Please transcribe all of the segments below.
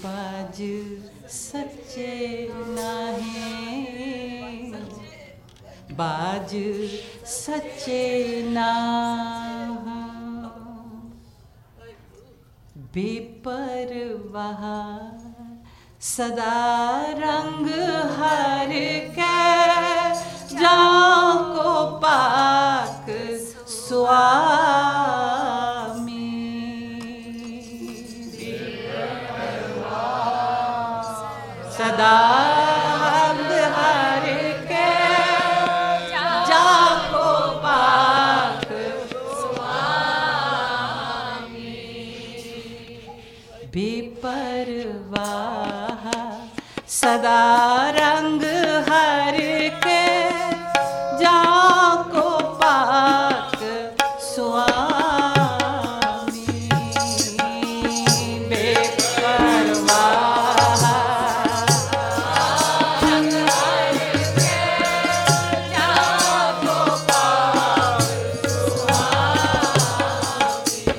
बाज सच्चे नाहे, बाज सच्चे ना बेपरवाह सदा रंग हर के जाको पाक स्वामी। सदा रंग हर के जाको पाक स्वामी। बेपरवाह सदा रंग हर के जाको पाक स्वामी। बेपरवाह रंग हर के जाको पाक स्वामी।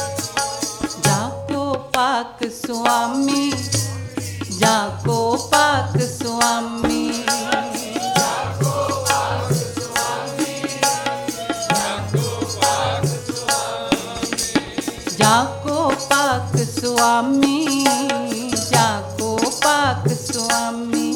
जाको पाक स्वामी, जाको पाक स्वामी। जाको पाक स्वामी, जाको पाक स्वामी।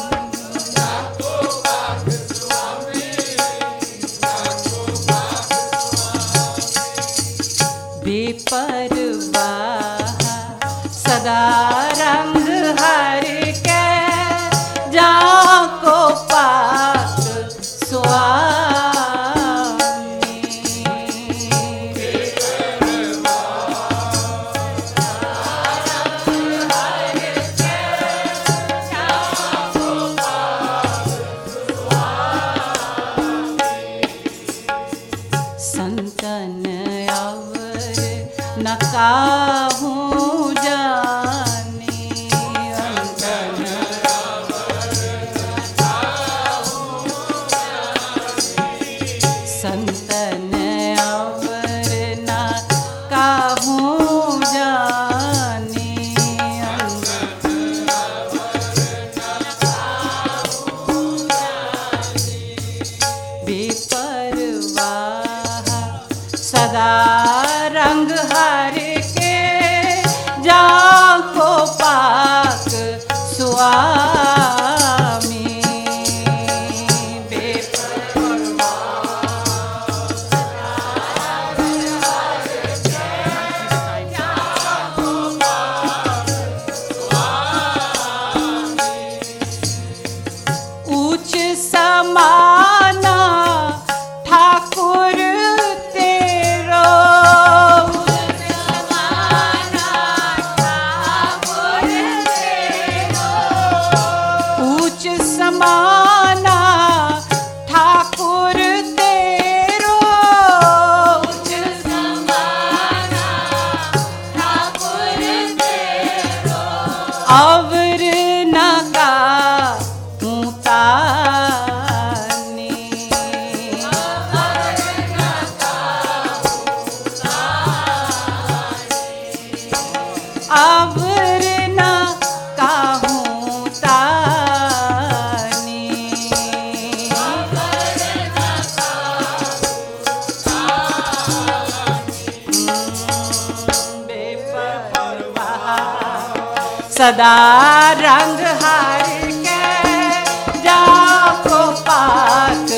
बेपरवाह सदा रंग हर के जाको पाक स्वामी। संतन अवर न काहूँ जाने, संतन संतन अवर न काहूँ जाने। बेपरवाह सदा रंग हर के जाको पाक स्वामी। ऊंच समाना ठाकुर तेरो, ऊंच समाना ठाकुर तेरो। ऊंच समाना ठाकुर तेरो। अवर न काहूँ ताने, अवर न काहूँ ताने। बेपरवाह सदा रंग हर के जाको पाक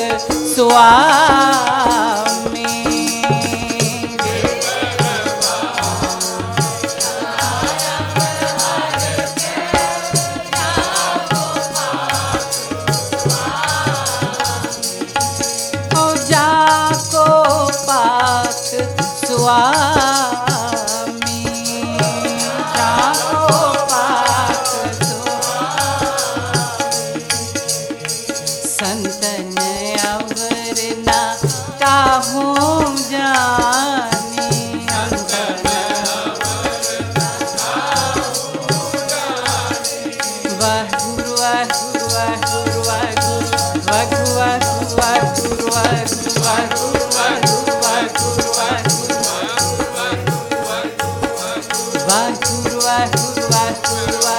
स्वामी। ओ जाको पाक स्वामी, जाको पाक स्वामी। संतन अवर न काहूँ जाने, वाहगुरु वाहगुरु वाहगुरु वाहगुरु वाहगुरु वाहगुरु वाहगुरु वाहगुरु वाहगुरु वाहगुरु वाहगुरु वाहगुरु वाहगुरु वाहगुरु वाहगुरु वाहगुरु वाहगुरु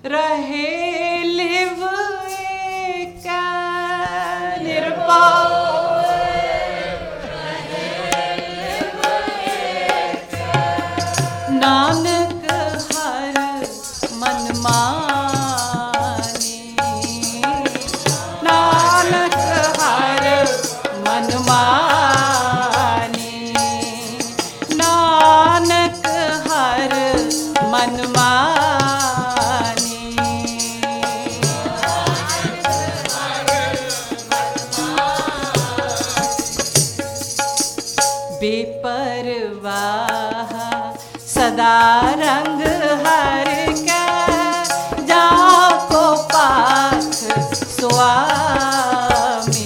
रहे लिव एका निर्भय नानक हर मन माने, नानक हर मन माने, नानक हर मन माने। बेपरवाह सदा रंग हर का जाको पाथ स्वामी।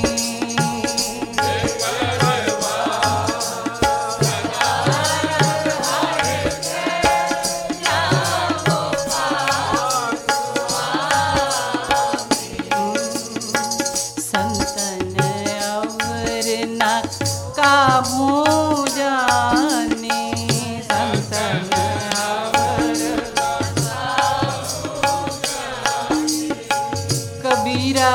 संतन अवर न काहूँ जाने, संतन कबीरा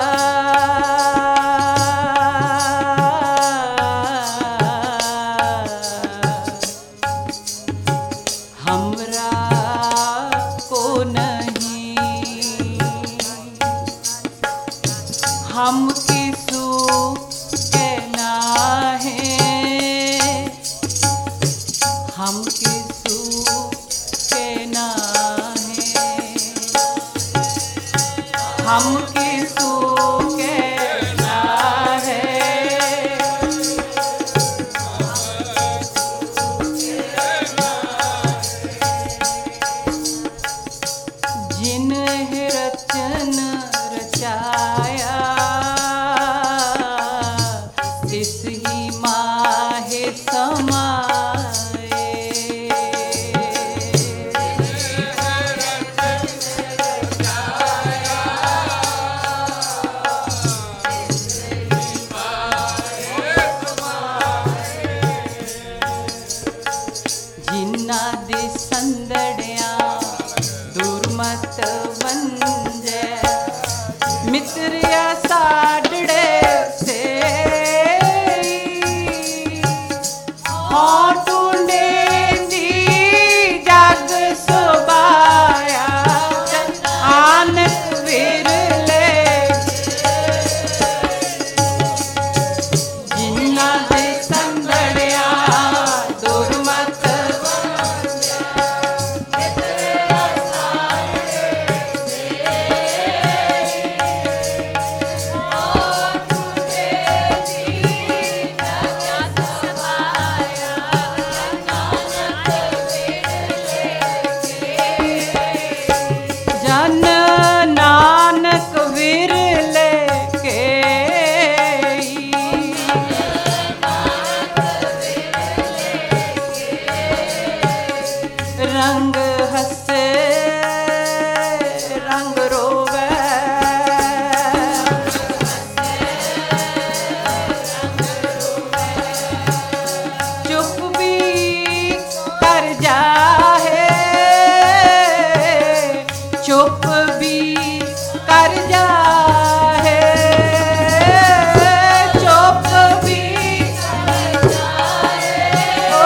हमरा को नहीं, हम किसु कहना है, हम किसु कहना है, हम किसु कहना है। जिन रचन रचाया तिस ही माहे समाए। जिन्ना दे संदड़िया दुर्मत वंजे, मित्रिया साडड़े से हाँ टूंडे दी जग सुबाया आनक विरले। जिन्ना दे संदड़िया दुर्मत जन नानक विरले के रंग हसे रंग रोवे, चुप भी कर जाए, चुप भी कर जाए, चुप भी कर जाए, ओ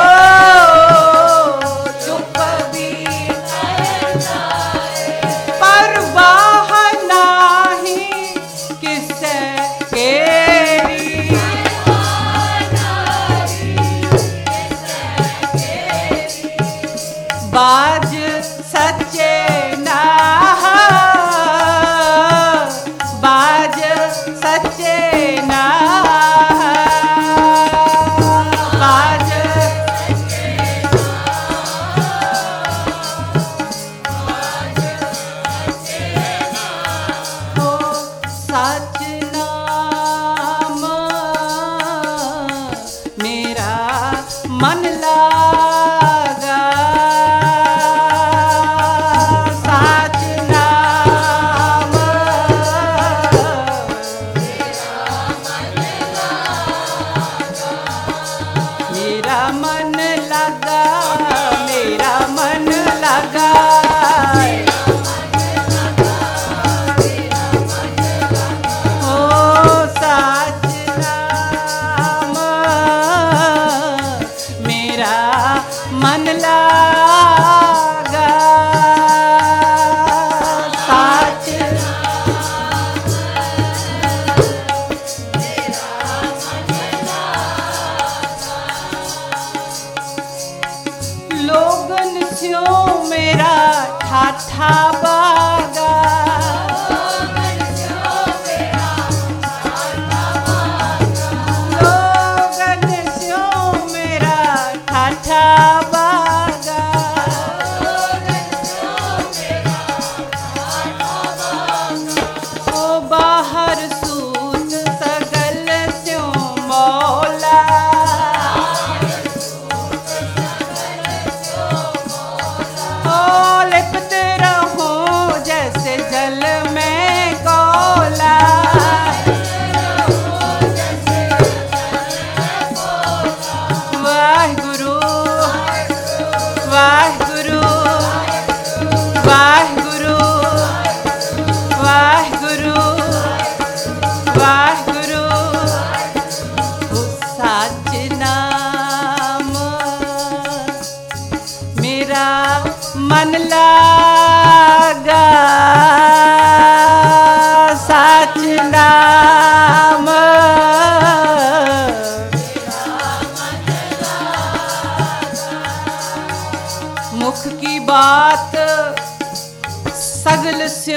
चुप भी कर जाए। परवाह नाही किसे केरी, बाज सच्चे ना बाज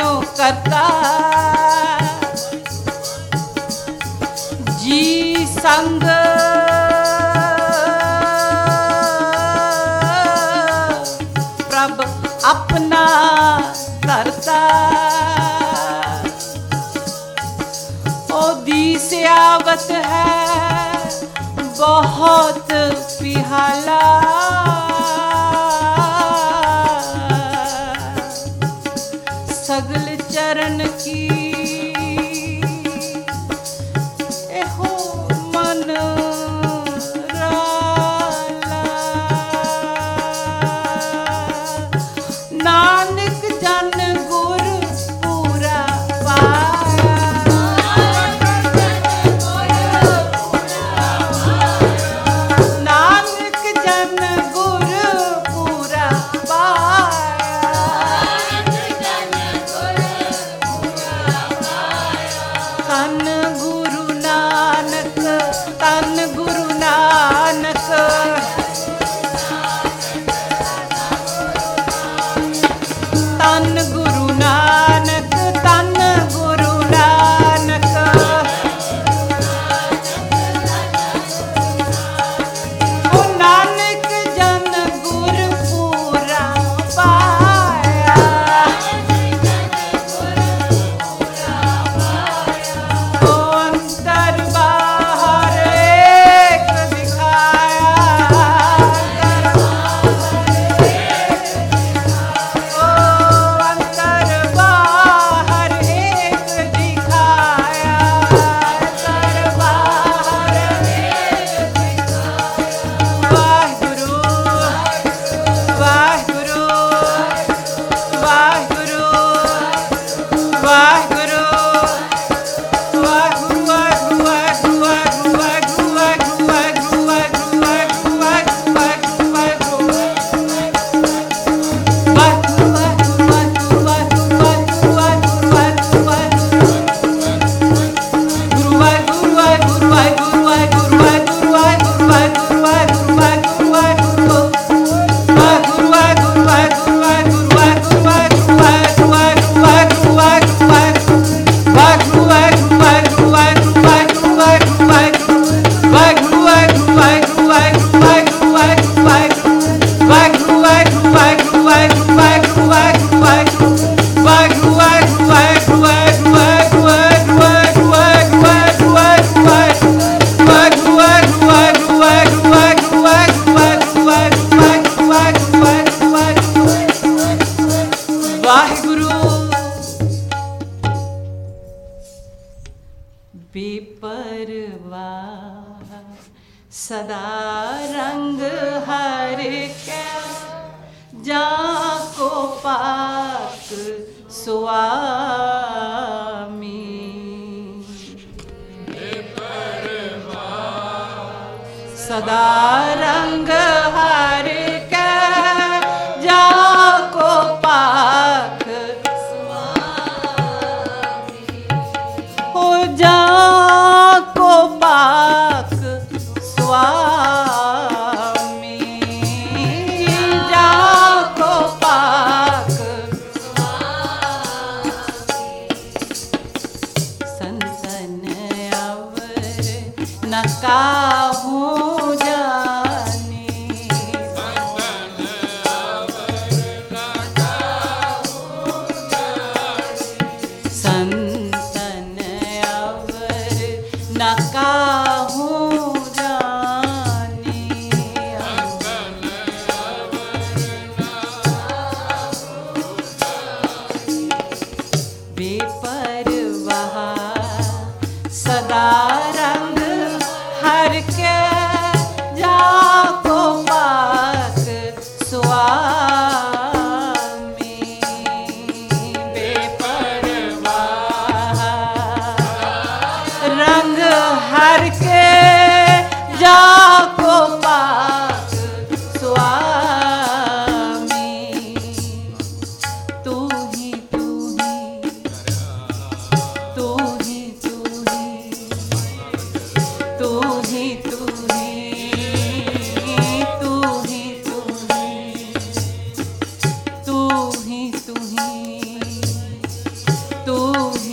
ज्ञानो करता जी संग प्रभ अपना करता ओदी सियावत है बहुत पिहाला सगल चरण की एहो मन राला नानक जन गुर पूरा पाया नानक जन गुर पूरा तन गुरु नानक तन गुरु नानक तन गुरु नानक तन गुरु नानक ओ नानक जन गुर पूरा पाया ओ अंतर बाहर एक दिखाया ओ अंतर बाहर एक दिखाया अंतर बाहर एक दिखाया वाहिगुरु वाहिगुरु वाहिगुरु वाहिगुरु बेपरवाह सदा रंग हर के जाको पाक स्वामी सदा रंग हर के जाको पाक हो जाको पाक स्वामी जाको पाक संतन अवर न काहूँ जाने संतन अवर न काहूँ जाने बेपरवाह सदा रंग हर के जाको पाक स्वामी बेपरवाह रंग हर के जाको पाक स्वामी तू ही तू